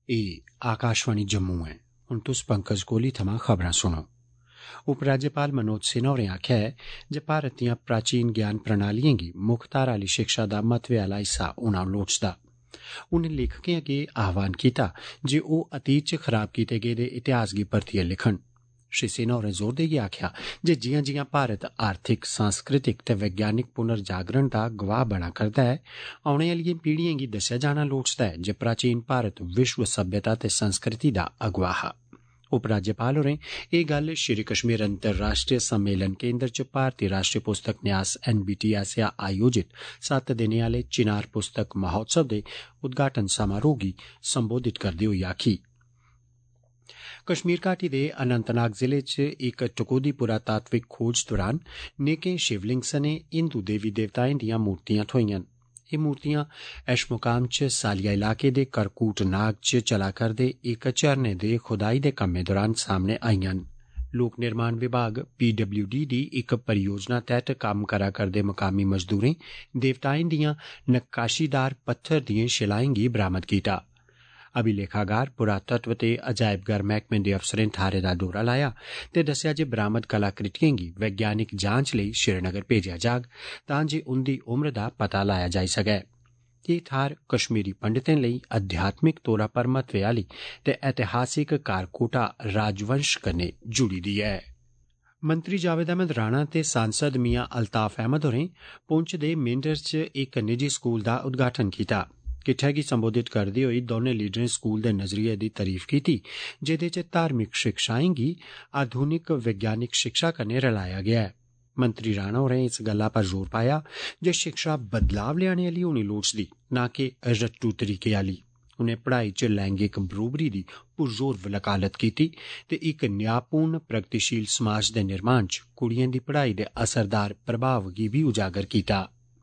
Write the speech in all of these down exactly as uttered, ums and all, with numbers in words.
एह् आकाशवाणी जम्मू ऐ। हुण तुस पंकज कोहली थमां खबरां सुनो। उपराज्यपाल मनोज सिन्हा होरें आखेआ ऐ जे भारत दियां प्राचीन ज्ञान प्रणालिएं गी मुक्ख धारा आह्ली शिक्षा दा महत्वै आह्ला हिस्सा होना लोड़चदा। उनें लेखकें अग्गें आह्वान कीता जे ओह् अतीत च खराब कीते गेदे इतिहास गी परतियै लिखन। श्री सिन्हा होरें जोर देइयै आखेआ जे जियां जियां भारत आर्थिक, सांस्कृतिक ते वैज्ञानिक पुनर्जागरण दा गवाह बना करदा ऐ, औने आह्लिएं पीढ़िएं गी दस्सेआ जाना लोड़चदा ऐ जे प्राचीन भारत विश्व सभ्यता ते संस्कृति दा अगुआ हा। उपराज्यपाल होरें एह् गल्ल श्री कश्मीर अंतर्राष्ट्रीय सम्मेलन केन्द्र च भारतीय राष्ट्रीय पुस्तक न्यास एन बी टी आसेआ आयोजित सत्त दिनें आह्ले चिनार पुस्तक महोत्सव दे उद्घाटन समारोह गी संबोधित करदे होई आखी। कश्मीर घाटी दे अनंतनाग जिले च इक टकोह्दी पुरातात्विक खोज दौरान नेकें शिवलिंग सने हिंदू देवी देवताएं दियां मूर्तियां थ्होईआं। एह् मूर्तियां ऐशमुकाम च सालिया इलाके दे करकूट नाग च चला करदे इक झरने दे खुदाई दे कम्में दौरान सामने आईआं। लोक निर्माण विभाग पी डब्ल्यू डी दी इक परियोजना तैह्त कम्म करा करदे मकामी मजदूरें देवताएं दियां नक्काशीदार पत्थर दिएं शिलाएं गी बरामद कीता। अभिलेखागार, पुरातत्व ते अजायबघर मैह्कमे दे अफसरें थाह्रै दा दौरा लाया ते दस्सेआ जे बरामद कलाकृतिएं गी वैज्ञानिक जांच लेई श्रीनगर भेजेआ जाग तां जे उंदी उम्र दा पता लाया जाई सकै। एह् थाह्र कश्मीरी पंडितें लेई अध्यात्मिक तौरा पर महत्वै आह्ली ते ऐतिहासिक कारकोटा राजवंश कन्नै जुड़ी दी ऐ। मंत्री जावेद अहमद राणा ते सांसद मियां अल्ताफ अहमद होरें पुंछ दे मेंढर च इक निजी स्कूल दा उद्घाटन कीता। किट्ठै गी संबोधित करदे होई दौनें लीडरें स्कूल दे नजरिये दी तारीफ कीती जेह्दे च धार्मिक शिक्षाएं गी आधुनिक वैज्ञानिक शिक्षा कन्नै रलाया गेआ ऐ। मंत्री राणा होरें इस गल्ला पर जोर पाया जे शिक्षा बदलाव लेआने आह्ली होनी लोड़चदी, ना कि रट्टू तरीके आह्ली। उनें पढ़ाई च लैंगिक बरोबरी दी पुरजोर वकालत कीती ते इक न्यायपूर्ण प्रगतिशील समाज दे निर्माण च कुड़िएं दी पढ़ाई दे असरदार प्रभाव गी बी उजागर कीता।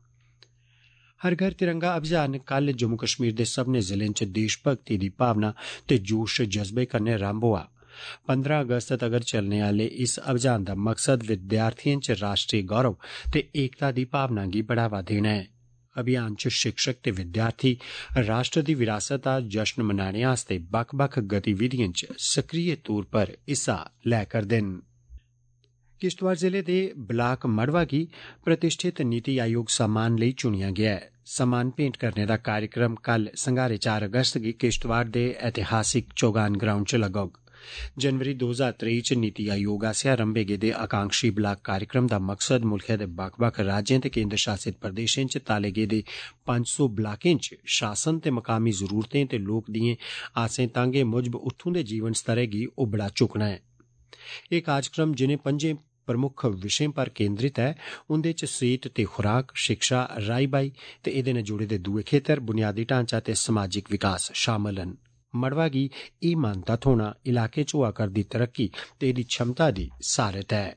हर घर तिरंगा अभियान कल जम्मू कश्मीर दे सब्भनें जिलें च देशभक्ति दी भावना ते जोश जज्बे कन्नै रंभ होआ। पंद्रह अगस्त तगर चलने आह्ले इस अभियान दा मकसद विद्यार्थिएं च राष्ट्रीय गौरव ते एकता दी भावना गी बढ़ावा देना ऐ। अभियान च शिक्षक ते विद्यार्थी राष्ट्र दी विरासत दा जश्न मनाने आस्तै बक्ख बक्ख गतिविधिएं च सक्रिय तौर पर हिस्सा लै करदे न। किश्तवाड़ जिले दे ब्लाक मड़वा गी प्रतिष्ठित नीति आयोग सम्मान लेई चुनेआ गेआ ऐ। सम्मान भेंट करने दा कार्यक्रम कल संगारे चार अगस्त गी किश्तवाड़ दे ऐतिहासिक चौगान ग्राउंड च लग्गोग। जनवरी दो हजार त्रेई च नीति आयोग आसेआ रंभे गेदे आकांक्षी ब्लाक कार्यक्रम दा मकसद मुल्खै दे बक्ख बक्ख राज्यें ते केन्द्र शासित प्रदेशें च ताले गेदे पंज सौ ब्लाकें च शासन ते मकामी जरूरतें ते लोक दिएं आसें तांगें मुजब उत्थूं दे जीवन स्तरै गी उबड़ा चुकना ऐ। एह् कार्यक्रम जिनें पंजें प्रमुख विषयें पर केंद्रित ऐ उंदे च सेहत ते खुराक, शिक्षा, राई बाई ते एह्दे नै जुड़े दे दुए खेतर, बुनियादी ढांचा ते समाजिक विकास शामल न। मड़वा गी एह् मानता थ्होना इलाके च होआ करदी तरक्की ते एह्दी क्षमता दी सारत ऐ।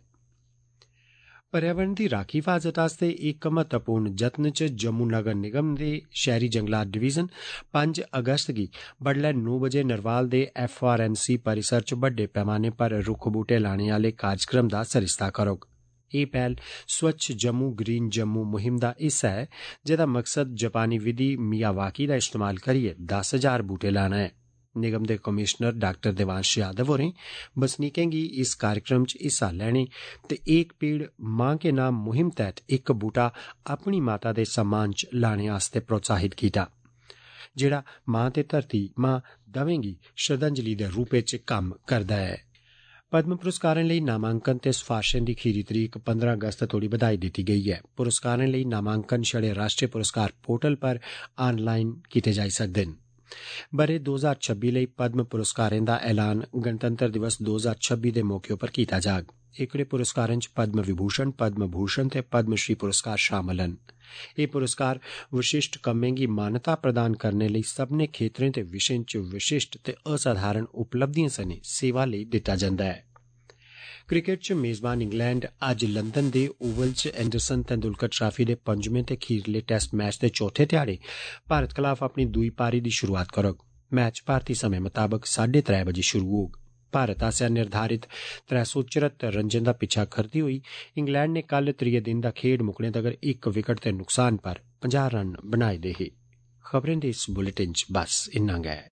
पर्यावरण दी राखी हिफाजत आस्तै इक महत्वपूर्ण जतन च जम्मू नगर निगम दे शहरी जंगलात डिवीजन पंज अगस्त गी बडलै नौ बजे नरवाल दे एफ आर एन सी परिसर च बड्डे पैमाने पर रुक्ख बूह्टे लाने आह्ले कार्यक्रम दा सरिस्ता करोग। एह् पैह्ल स्वच्छ जम्मू ग्रीन जम्मू मुहिम दा हिस्सा ऐ जेह्दा मकसद जापानी विधि मियावाकी दा इस्तेमाल करियै दस हजार बूह्टे लाना ऐ। निगम दे कमिश्नर डाक्टर देवांश यादव होरें बसनीकें गी इस कार्यक्रम च हिस्सा लैने ते एक पेड़ मां के नाम मुहिम तैह्त इक बूह्टा अपनी माता दे सम्मान च लाने आस्तै प्रोत्साहित कीता, जेह्ड़ा मां ते धरती मां दवें गी श्रद्धांजलि दे रूपै च कम्म करदा ऐ। पद्म पुरस्कारें लेई नामांकन ते सफारशें दी खीरी तरीक पंद्रह अगस्त तोड़ी बधाई दित्ती गेई ऐ। पुरस्कारें लेई नामांकन छड़े राष्ट्रीय पुरस्कार पोर्टल पर ऑनलाइन कीते जाई सकदे न। ब'रे दो हजार छब्बी लेई पद्म पुरस्कारें दा ऐलान गणतंत्र दिवस दो हजार छब्बी दे मौके उप्पर कीता जाग। एह्कड़े पुरस्कारें च पद्म विभूषण, पद्म भूषण ते पद्म श्री पुरस्कार शामल न। एह् पुरस्कार विशिष्ट कम्में गी मान्यता प्रदान करने लेई सभनें खेत्तरें ते विशें च विशिष्ट ते असाधारण उपलब्धिएं सने सेवा लेई दित्ता जंदा ऐ। क्रिकेट च मेजबान इंग्लैंड अज्ज लंदन दे ओवल च एंडरसन तेंदुलकर ट्राफी दे पंजमें ते खीरले टेस्ट मैच दे चौथे ध्याड़े भारत खलाफ अपनी दूई पारी दी शुरुआत करोग। मैच भारती समें मताबक साढ़े त्रै बजे शुरू होग। भारत आसेआ निर्धारित त्रै सौ चरहत्तर रन्जें दा पिच्छा करदे होई इंग्लैंड ने कल त्रिये दिन दा खेड मुकने तगर इक विकेट दे नुकसान पर पंजाह् रन बनाए दे हे। खबरें दे इस बुलेटिन च बस इन्ना गै।